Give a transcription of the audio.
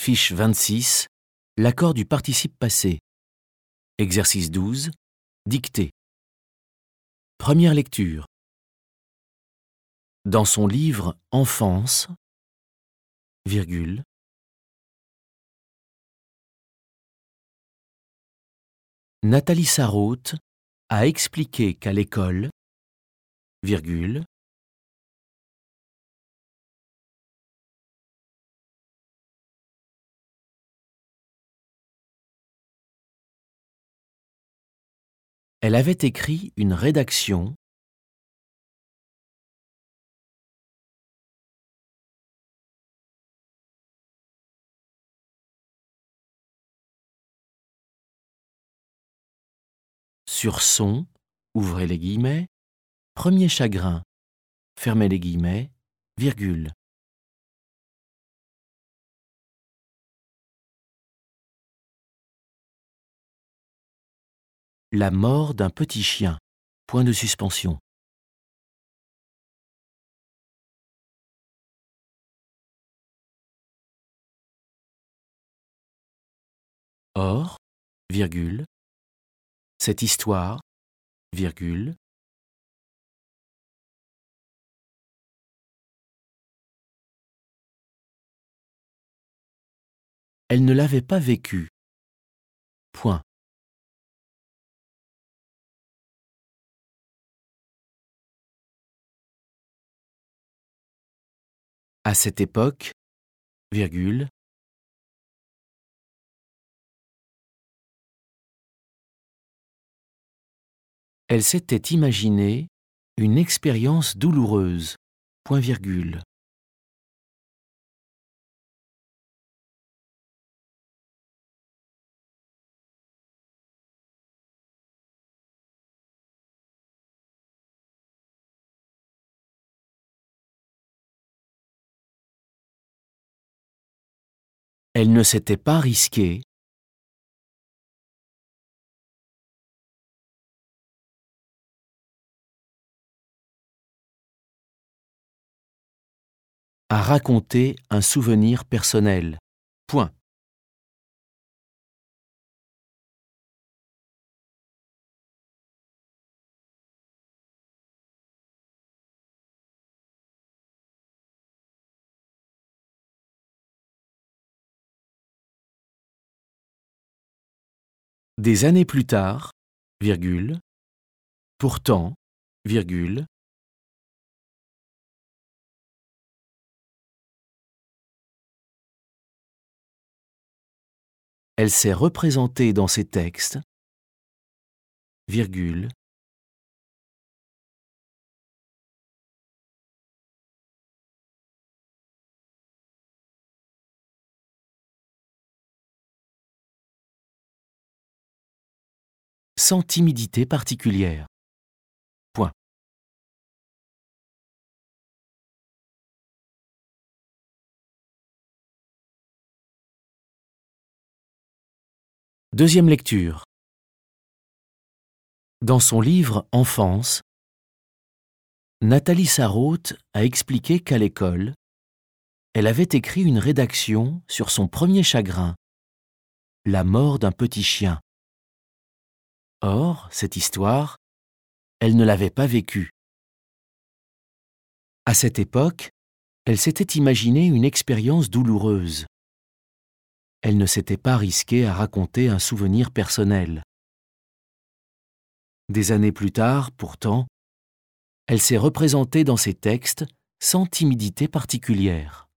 Fiche 26, l'accord du participe passé. Exercice 12, dictée. Première lecture. Dans son livre « Enfance », virgule, Nathalie Sarraute a expliqué qu'à l'école, virgule, elle avait écrit une rédaction sur son, ouvrez les guillemets, premier chagrin, fermez les guillemets, virgule. La mort d'un petit chien, point de suspension. Or, virgule, cette histoire, virgule, elle ne l'avait pas vécue. Point. À cette époque, virgule, elle s'était imaginé une expérience douloureuse, point virgule. Elle ne s'était pas risquée à raconter un souvenir personnel. Point. Des années plus tard, virgule, pourtant, virgule, elle s'est représentée dans ses textes, virgule, sans timidité particulière. Point. Deuxième lecture. Dans son livre « Enfance », Nathalie Sarraute a expliqué qu'à l'école, elle avait écrit une rédaction sur son premier chagrin, la mort d'un petit chien. Or, cette histoire, elle ne l'avait pas vécue. À cette époque, elle s'était imaginé une expérience douloureuse. Elle ne s'était pas risquée à raconter un souvenir personnel. Des années plus tard, pourtant, elle s'est représentée dans ses textes sans timidité particulière.